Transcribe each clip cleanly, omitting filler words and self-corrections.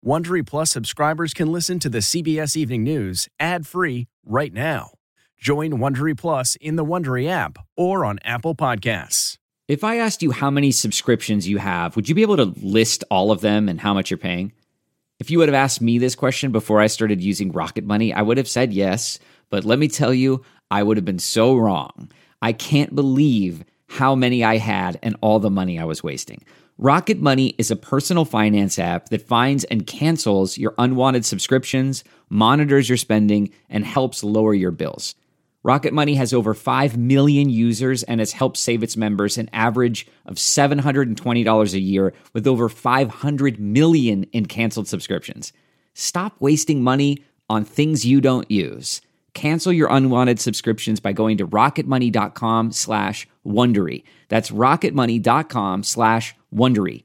Wondery Plus subscribers can listen to the CBS Evening News ad-free right now. Join Wondery Plus in the Wondery app or on Apple Podcasts. If I asked you how many subscriptions you have, would you be able to list all of them and how much you're paying? If you would have asked me this question before I started using Rocket Money, I would have said yes, but let me tell you, I would have been so wrong. I can't believe how many I had and all the money I was wasting. Rocket Money is a personal finance app that finds and cancels your unwanted subscriptions, monitors your spending, and helps lower your bills. Rocket Money has over 5 million users and has helped save its members an average of $720 a year with over 500 million in canceled subscriptions. Stop wasting money on things you don't use. Cancel your unwanted subscriptions by going to rocketmoney.com/Wondery. That's rocketmoney.com/Wondery.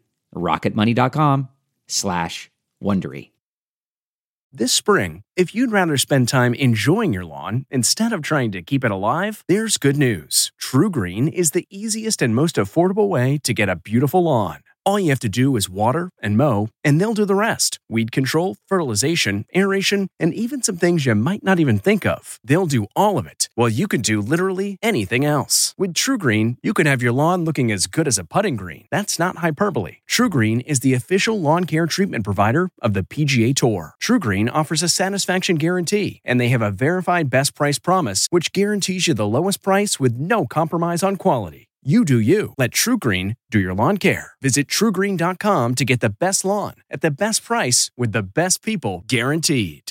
rocketmoney.com/Wondery. This spring, if you'd rather spend time enjoying your lawn instead of trying to keep it alive, there's good news. True Green is the easiest and most affordable way to get a beautiful lawn. All you have to do is water and mow, and they'll do the rest. Weed control, fertilization, aeration, and even some things you might not even think of. They'll do all of it, while you can do literally anything else. With True Green, you can have your lawn looking as good as a putting green. That's not hyperbole. True Green is the official lawn care treatment provider of the PGA Tour. True Green offers a satisfaction guarantee, and they have a verified best price promise, which guarantees you the lowest price with no compromise on quality. You do you. Let True Green do your lawn care. Visit TrueGreen.com to get the best lawn at the best price with the best people guaranteed.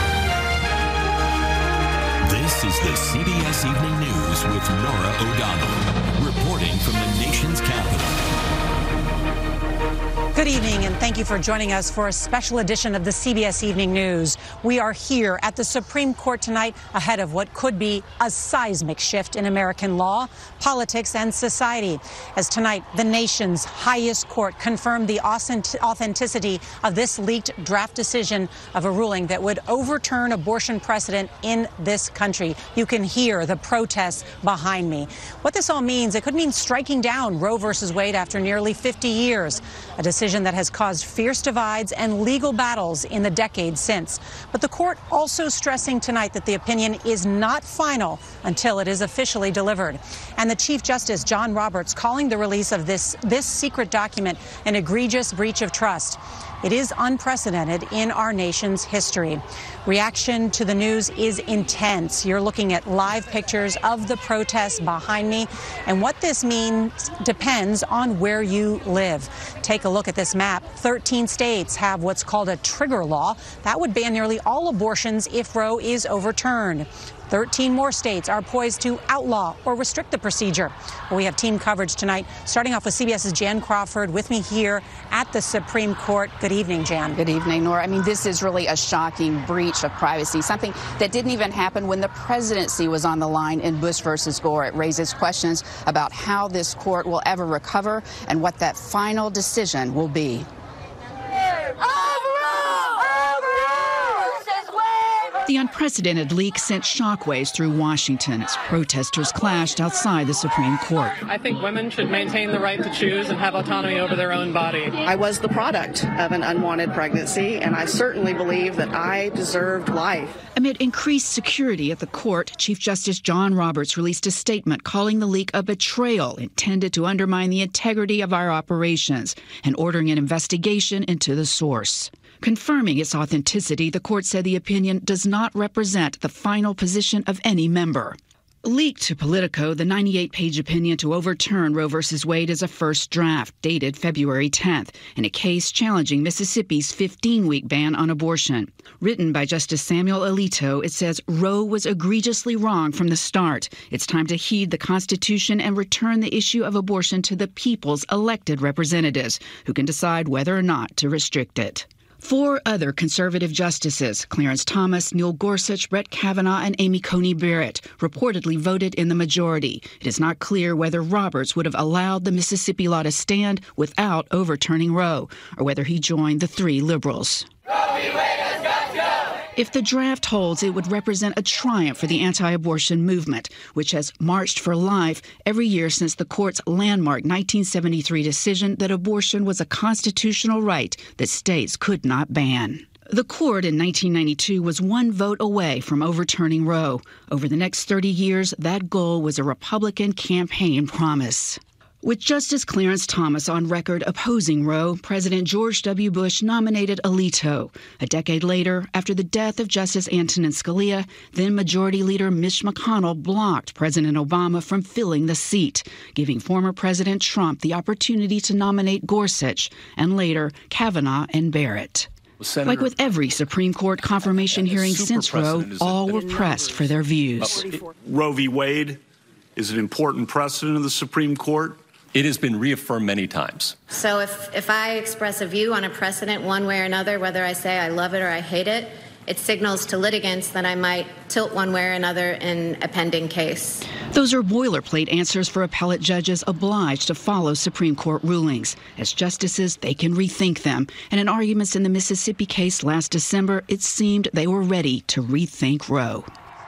This is the CBS Evening News with Norah O'Donnell, reporting from the nation's capital. Good evening, and thank you for joining us for a special edition of the CBS Evening News. We are here at the Supreme Court tonight ahead of what could be a seismic shift in American law, politics, and society. As tonight, the nation's highest court confirmed the authenticity of this leaked draft decision of a ruling that would overturn abortion precedent in this country. You can hear the protests behind me. What this all means, it could mean striking down Roe versus Wade after nearly 50 years, a decision that has caused fierce divides and legal battles in the decades since. But the court also stressing tonight that the opinion is not final until it is officially delivered. And the Chief Justice, John Roberts, calling the release of this secret document an egregious breach of trust. It is unprecedented in our nation's history. Reaction to the news is intense. You're looking at live pictures of the protests behind me. And what this means depends on where you live. Take a look at this map. 13 states have what's called a trigger law. That would ban nearly all abortions if Roe is overturned. 13 more states are poised to outlaw or restrict the procedure. Well, we have team coverage tonight, starting off with CBS's Jan Crawford with me here at the Supreme Court. Good evening, Jan. Good evening, Nora. I mean, this is really a shocking breach of privacy, something that didn't even happen when the presidency was on the line in Bush versus Gore. It raises questions about how this court will ever recover and what that final decision will be. The unprecedented leak sent shockwaves through Washington as protesters clashed outside the Supreme Court. I think women should maintain the right to choose and have autonomy over their own body. I was the product of an unwanted pregnancy, and I certainly believe that I deserved life. Amid increased security at the court, Chief Justice John Roberts released a statement calling the leak a betrayal intended to undermine the integrity of our operations and ordering an investigation into the source. Confirming its authenticity, the court said the opinion does not represent the final position of any member. Leaked to Politico, the 98-page opinion to overturn Roe v. Wade is a first draft dated February 10th in a case challenging Mississippi's 15-week ban on abortion. Written by Justice Samuel Alito, it says Roe was egregiously wrong from the start. It's time to heed the Constitution and return the issue of abortion to the people's elected representatives, who can decide whether or not to restrict it. 4 other conservative justices, Clarence Thomas, Neil Gorsuch, Brett Kavanaugh, and Amy Coney Barrett, reportedly voted in the majority. It is not clear whether Roberts would have allowed the Mississippi law to stand without overturning Roe, or whether he joined the 3 liberals. Roe v. Wade has got to go! If the draft holds, it would represent a triumph for the anti-abortion movement, which has marched for life every year since the court's landmark 1973 decision that abortion was a constitutional right that states could not ban. The court in 1992 was one vote away from overturning Roe. Over the next 30 years, that goal was a Republican campaign promise. With Justice Clarence Thomas on record opposing Roe, President George W. Bush nominated Alito. A decade later, after the death of Justice Antonin Scalia, then Majority Leader Mitch McConnell blocked President Obama from filling the seat, giving former President Trump the opportunity to nominate Gorsuch and later Kavanaugh and Barrett. Senator, like with every Supreme Court confirmation hearing since Roe, all were pressed for their views. Roe v. Wade is an important precedent of the Supreme Court. It has been reaffirmed many times. So if I express a view on a precedent one way or another, whether I say I love it or I hate it, it signals to litigants that I might tilt one way or another in a pending case. Those are boilerplate answers for appellate judges obliged to follow Supreme Court rulings. As justices, they can rethink them. And in arguments in the Mississippi case last December, it seemed they were ready to rethink Roe.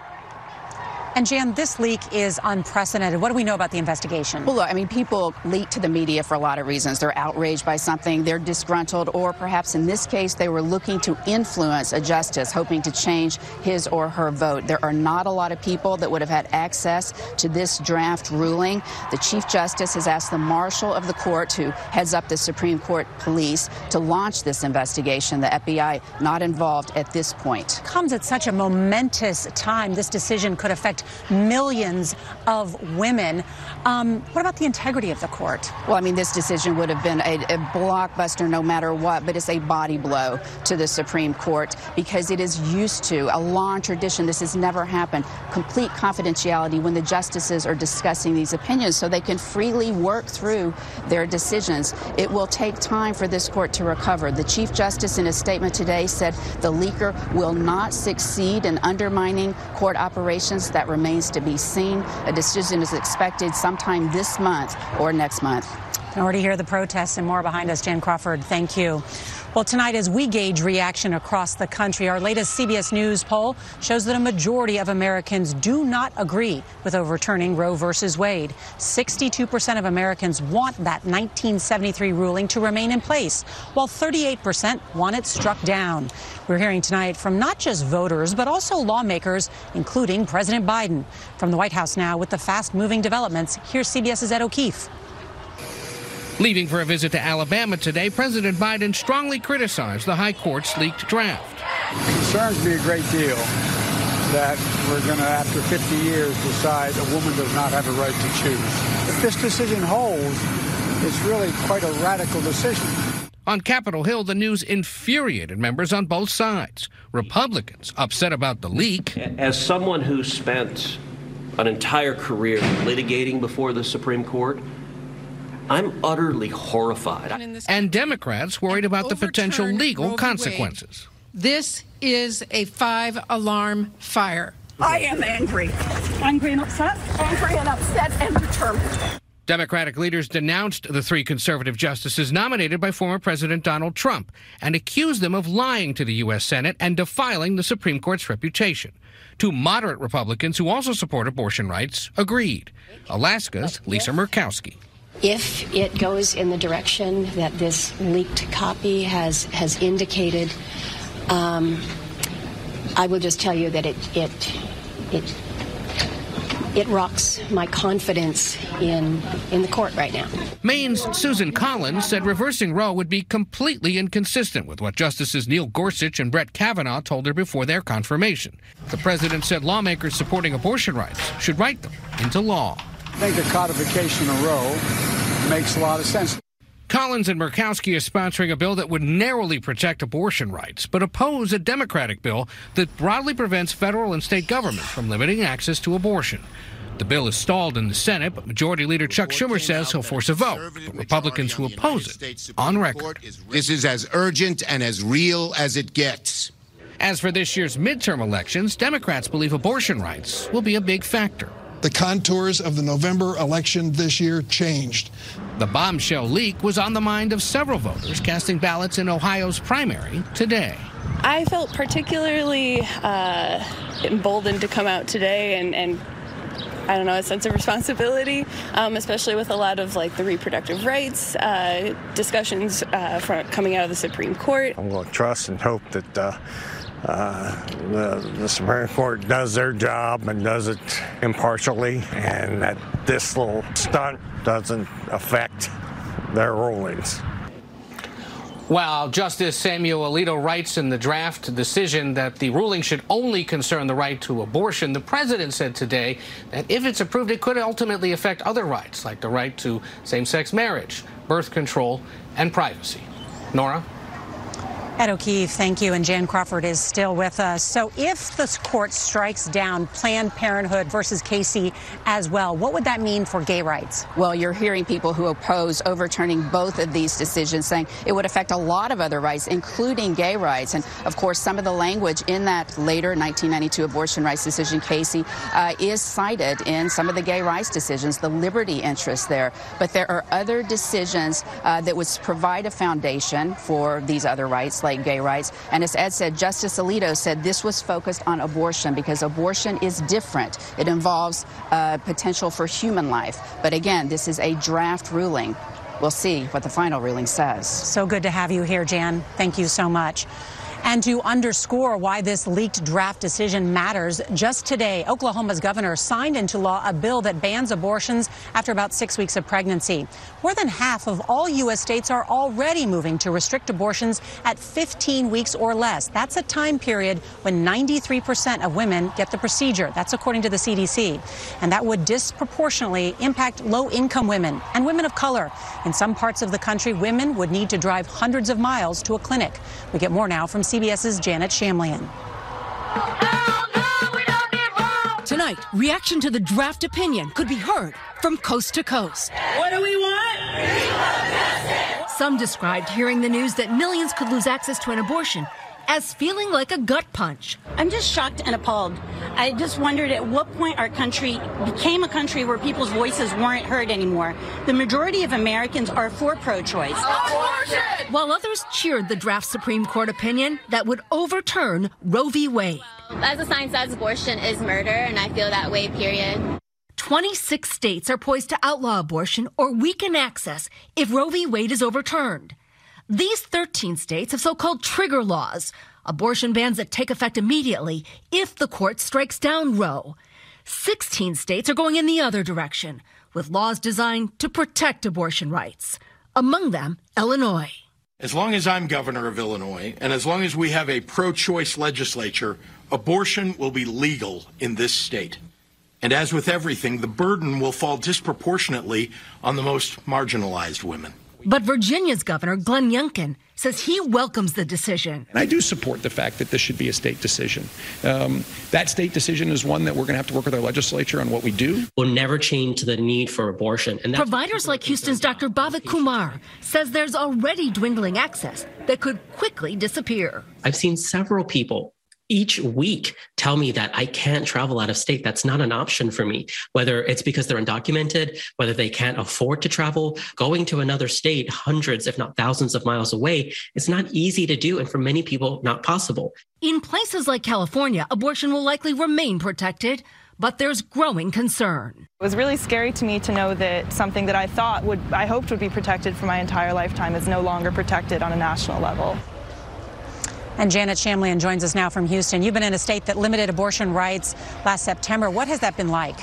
And Jan, this leak is unprecedented. What do we know about the investigation? Well, look, I mean, people leak to the media for a lot of reasons. They're outraged by something, they're disgruntled, or perhaps in this case, they were looking to influence a justice, hoping to change his or her vote. There are not a lot of people that would have had access to this draft ruling. The Chief Justice has asked the Marshal of the court, who heads up the Supreme Court Police, to launch this investigation. The FBI not involved at this point. Comes at such a momentous time. This decision could affect millions of women. What about the integrity of the court? Well, I mean, this decision would have been a blockbuster no matter what, but it's a body blow to the Supreme Court because it is used to a long tradition. This has never happened. Complete confidentiality when the justices are discussing these opinions so they can freely work through their decisions. It will take time for this court to recover. The Chief Justice in a statement today said the leaker will not succeed in undermining court operations. That remains to be seen. A decision is expected sometime this month or next month. In order to hear the protests and more behind us, Jan Crawford, thank you. Well, tonight, as we gauge reaction across the country, our latest CBS News poll shows that a majority of Americans do not agree with overturning Roe versus Wade. 62% of Americans want that 1973 ruling to remain in place, while 38% want it struck down. We're hearing tonight from not just voters, but also lawmakers, including President Biden. From the White House now with the fast-moving developments, here's CBS's Ed O'Keefe. Leaving for a visit to Alabama today, President Biden strongly criticized the high court's leaked draft. It concerns me a great deal that we're going to, after 50 years, decide a woman does not have a right to choose. If this decision holds, it's really quite a radical decision. On Capitol Hill, the news infuriated members on both sides. Republicans upset about the leak. As someone who spent an entire career litigating before the Supreme Court, I'm utterly horrified. And Democrats worried about the potential legal consequences. This is a 5-alarm fire. I am angry. Angry and upset. Angry and upset and determined. Democratic leaders denounced the 3 conservative justices nominated by former President Donald Trump and accused them of lying to the U.S. Senate and defiling the Supreme Court's reputation. 2 moderate Republicans who also support abortion rights agreed. Alaska's Lisa Murkowski. If it goes in the direction that this leaked copy has indicated, I will just tell you that it rocks my confidence in the court right now. Maine's Susan Collins said reversing Roe would be completely inconsistent with what Justices Neil Gorsuch and Brett Kavanaugh told her before their confirmation. The president said lawmakers supporting abortion rights should write them into law. I think the codification of Roe makes a lot of sense. Collins and Murkowski are sponsoring a bill that would narrowly protect abortion rights, but oppose a Democratic bill that broadly prevents federal and state governments from limiting access to abortion. The bill is stalled in the Senate, but Majority Leader Chuck Schumer says he'll force a vote. But Republicans who oppose it, on record. This is as urgent and as real as it gets. As for this year's midterm elections, Democrats believe abortion rights will be a big factor. the contours of the November election this year changed. The bombshell leak was on the mind of several voters casting ballots in Ohio's primary today. I felt particularly emboldened to come out today and I don't know, a sense of responsibility, especially with a lot of the reproductive rights discussions coming out of the Supreme Court. I'm going to trust and hope that the Supreme Court does their job and does it impartially, and that this little stunt doesn't affect their rulings. While Justice Samuel Alito writes in the draft decision that the ruling should only concern the right to abortion, the president said today that if it's approved, it could ultimately affect other rights, like the right to same-sex marriage, birth control, and privacy. Nora? Ed O'Keefe, thank you. And Jan Crawford is still with us. So if the court strikes down Planned Parenthood versus Casey as well, what would that mean for gay rights? Well, you're hearing people who oppose overturning both of these decisions saying it would affect a lot of other rights, including gay rights. And, of course, some of the language in that later 1992 abortion rights decision, Casey, is cited in some of the gay rights decisions, the liberty interest there. But there are other decisions that would provide a foundation for these other rights, like gay rights. And as Ed said, Justice Alito said this was focused on abortion because abortion is different. It involves potential for human life. But again, this is a draft ruling. We'll see what the final ruling says. So good to have you here, Jan. Thank you so much. And to underscore why this leaked draft decision matters, just today, Oklahoma's governor signed into law a bill that bans abortions after about 6 weeks of pregnancy. More than half of all U.S. states are already moving to restrict abortions at 15 weeks or less. That's a time period when 93% of women get the procedure. That's according to the CDC. And that would disproportionately impact low-income women and women of color. In some parts of the country, women would need to drive hundreds of miles to a clinic. We get more now from CBS's Janet Shamlian. Tonight, reaction to the draft opinion could be heard from coast to coast. What do we want? Some described hearing the news that millions could lose access to an abortion as feeling like a gut punch. I'm just shocked and appalled. I just wondered at what point our country became a country where people's voices weren't heard anymore. The majority of Americans are for pro-choice. Abortion! While others cheered the draft Supreme Court opinion that would overturn Roe v. Wade. As the sign says, abortion is murder, and I feel that way, period. 26 states are poised to outlaw abortion or weaken access if Roe v. Wade is overturned. These 13 states have so-called trigger laws, abortion bans that take effect immediately if the court strikes down Roe. 16 states are going in the other direction, with laws designed to protect abortion rights. Among them, Illinois. As long as I'm governor of Illinois, and as long as we have a pro-choice legislature, abortion will be legal in this state. And as with everything, the burden will fall disproportionately on the most marginalized women. But Virginia's governor, Glenn Youngkin, says he welcomes the decision. And I do support the fact that this should be a state decision. That state decision is one that we're going to have to work with our legislature on what we do. Will never change the need for abortion. And providers like Houston's Dr. Bhavik Kumar says there's already dwindling access that could quickly disappear. I've seen several people each week tell me that I can't travel out of state. That's not an option for me, whether it's because they're undocumented, whether they can't afford to travel. Going to another state, hundreds, if not thousands of miles away, it's not easy to do, and for many people, not possible. In places like California, abortion will likely remain protected, but there's growing concern. It was really scary to me to know that something that I hoped would be protected for my entire lifetime is no longer protected on a national level. And Janet Shamlian joins us now from Houston. You've been in a state that limited abortion rights last September. What has that been like?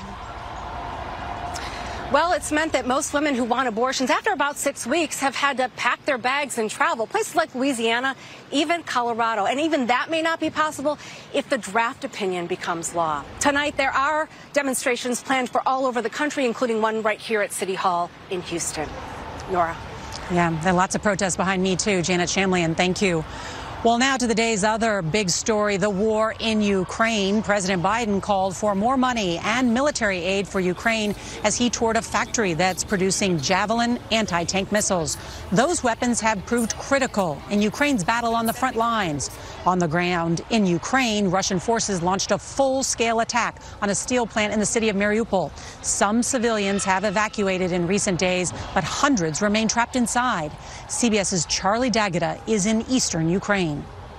Well, it's meant that most women who want abortions after about 6 weeks have had to pack their bags and travel. Places like Louisiana, even Colorado. And even that may not be possible if the draft opinion becomes law. Tonight, there are demonstrations planned for all over the country, including one right here at City Hall in Houston. Nora. Yeah, there are lots of protests behind me, too. Janet Shamlian, thank you. Well, now to the day's other big story, the war in Ukraine. President Biden called for more money and military aid for Ukraine as he toured a factory that's producing Javelin anti-tank missiles. Those weapons have proved critical in Ukraine's battle on the front lines. On the ground in Ukraine, Russian forces launched a full-scale attack on a steel plant in the city of Mariupol. Some civilians have evacuated in recent days, but hundreds remain trapped inside. CBS's Charlie D'Agata is in eastern Ukraine.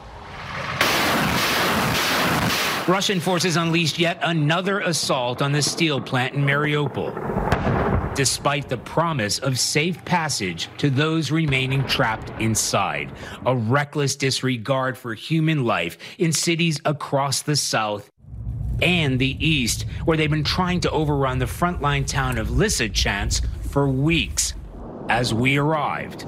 Russian forces unleashed yet another assault on the steel plant in Mariupol, despite the promise of safe passage to those remaining trapped inside. A reckless disregard for human life in cities across the south and the east, where they've been trying to overrun the frontline town of Lysychansk for weeks. As we arrived,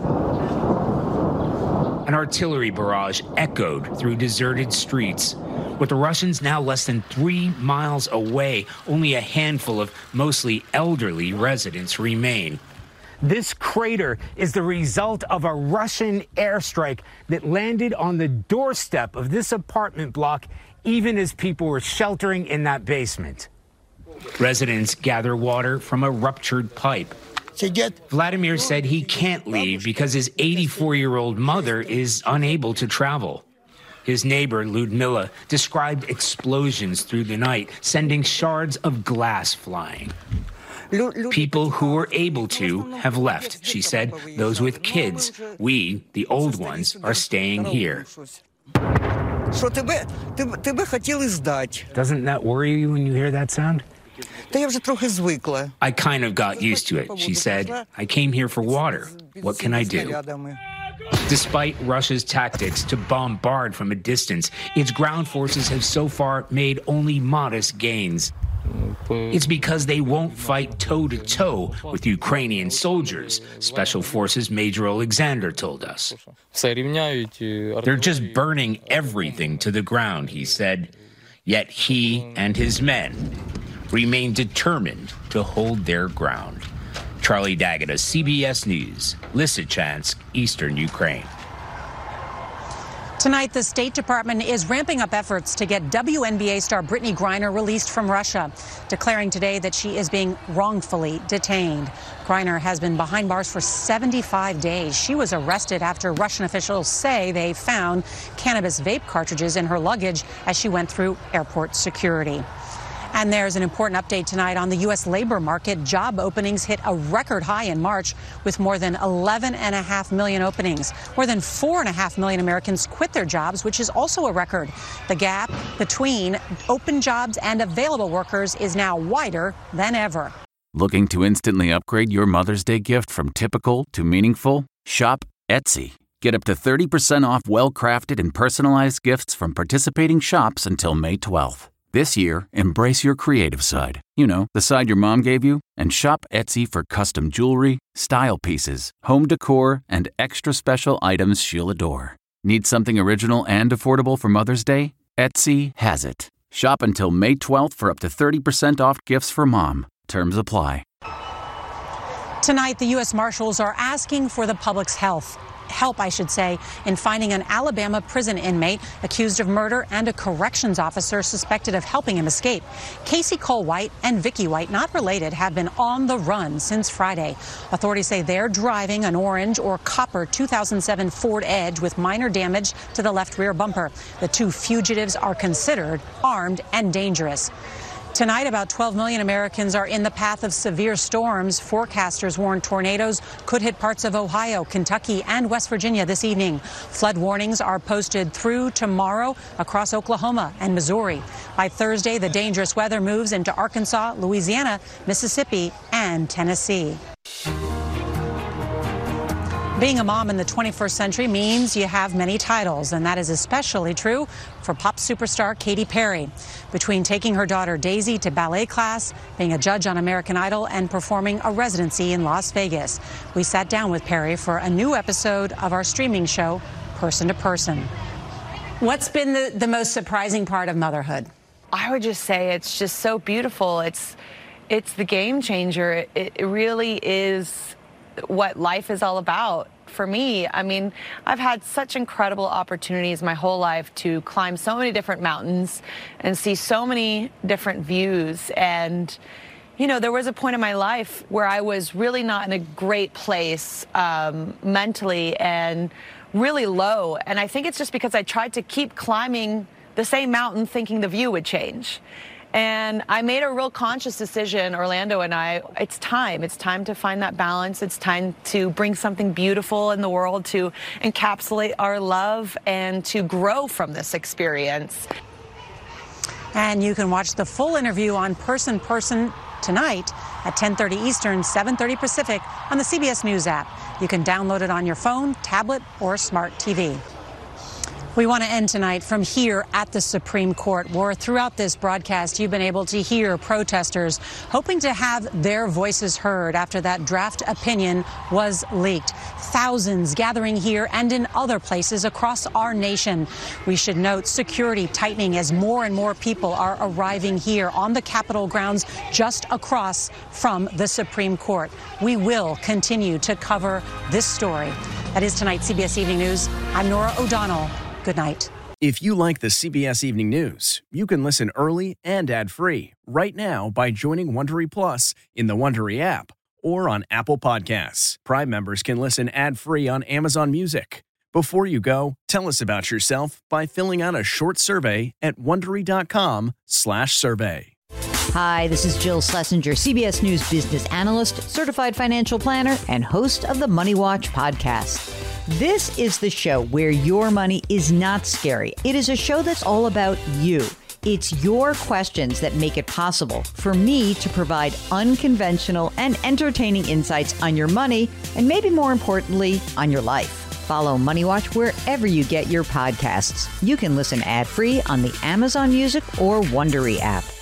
an artillery barrage echoed through deserted streets. With the Russians now less than 3 miles away, only a handful of mostly elderly residents remain. This crater is the result of a Russian airstrike that landed on the doorstep of this apartment block, even as people were sheltering in that basement. Residents gather water from a ruptured pipe. Vladimir said he can't leave because his 84-year-old mother is unable to travel. His neighbor, Ludmila, described explosions through the night, sending shards of glass flying. People who were able to have left, she said. Those with kids, we, the old ones, are staying here. Doesn't that worry you when you hear that sound? I kind of got used to it, she said. I came here for water. What can I do? Despite Russia's tactics to bombard from a distance, its ground forces have so far made only modest gains. It's because they won't fight toe-to-toe with Ukrainian soldiers, Special Forces Major Alexander told us. They're just burning everything to the ground, he said. Yet he and his men remain determined to hold their ground. Charlie D'Agata, CBS News, Lysychansk, eastern Ukraine. Tonight, the State Department is ramping up efforts to get WNBA star Brittney Griner released from Russia, declaring today that she is being wrongfully detained. Griner has been behind bars for 75 days. She was arrested after Russian officials say they found cannabis vape cartridges in her luggage as she went through airport security. And there's an important update tonight on the U.S. labor market. Job openings hit a record high in March with more than 11.5 million openings. More than 4.5 million Americans quit their jobs, which is also a record. The gap between open jobs and available workers is now wider than ever. Looking to instantly upgrade your Mother's Day gift from typical to meaningful? Shop Etsy. Get up to 30% off well-crafted and personalized gifts from participating shops until May 12th. This year, embrace your creative side. You know, the side your mom gave you. And shop Etsy for custom jewelry, style pieces, home decor, and extra special items she'll adore. Need something original and affordable for Mother's Day? Etsy has it. Shop until May 12th for up to 30% off gifts for mom. Terms apply. Tonight, the U.S. Marshals are asking for the public's help, in finding an Alabama prison inmate accused of murder and a corrections officer suspected of helping him escape. Casey Cole White and Vicky White, not related, have been on the run since Friday. Authorities say they're driving an orange or copper 2007 Ford Edge with minor damage to the left rear bumper. The two fugitives are considered armed and dangerous. Tonight, about 12 million Americans are in the path of severe storms. Forecasters warn tornadoes could hit parts of Ohio, Kentucky, and West Virginia this evening. Flood warnings are posted through tomorrow across Oklahoma and Missouri. By Thursday, the dangerous weather moves into Arkansas, Louisiana, Mississippi, and Tennessee. Being a mom in the 21st century means you have many titles, and that is especially true for pop superstar Katy Perry. Between taking her daughter Daisy to ballet class, being a judge on American Idol, and performing a residency in Las Vegas, we sat down with Perry for a new episode of our streaming show, Person to Person. What's been the most surprising part of motherhood? I would just say it's just so beautiful. It's the game changer. It really is what life is all about for me, I mean, I've had such incredible opportunities my whole life to climb so many different mountains and see so many different views. And, you know, there was a point in my life where I was really not in a great place mentally and really low. And I think it's just because I tried to keep climbing the same mountain thinking the view would change. And I made a real conscious decision, Orlando and I, it's time to find that balance. It's time to bring something beautiful in the world, to encapsulate our love and to grow from this experience. And you can watch the full interview on Person tonight at 10:30 Eastern, 7:30 Pacific on the CBS News app. You can download it on your phone, tablet, or smart TV. We want to end tonight from here at the Supreme Court, where throughout this broadcast you've been able to hear protesters hoping to have their voices heard after that draft opinion was leaked. Thousands gathering here and in other places across our nation. We should note security tightening as more and more people are arriving here on the Capitol grounds just across from the Supreme Court. We will continue to cover this story. That is tonight's CBS Evening News. I'm Norah O'Donnell. Good night. If you like the CBS Evening News, you can listen early and ad-free right now by joining Wondery Plus in the Wondery app or on Apple Podcasts. Prime members can listen ad-free on Amazon Music. Before you go, tell us about yourself by filling out a short survey at Wondery.com/survey. Hi, this is Jill Schlesinger, CBS News business analyst, certified financial planner, and host of the Money Watch podcast. This is the show where your money is not scary. It is a show that's all about you. It's your questions that make it possible for me to provide unconventional and entertaining insights on your money, and maybe more importantly, on your life. Follow Money Watch wherever you get your podcasts. You can listen ad-free on the Amazon Music or Wondery app.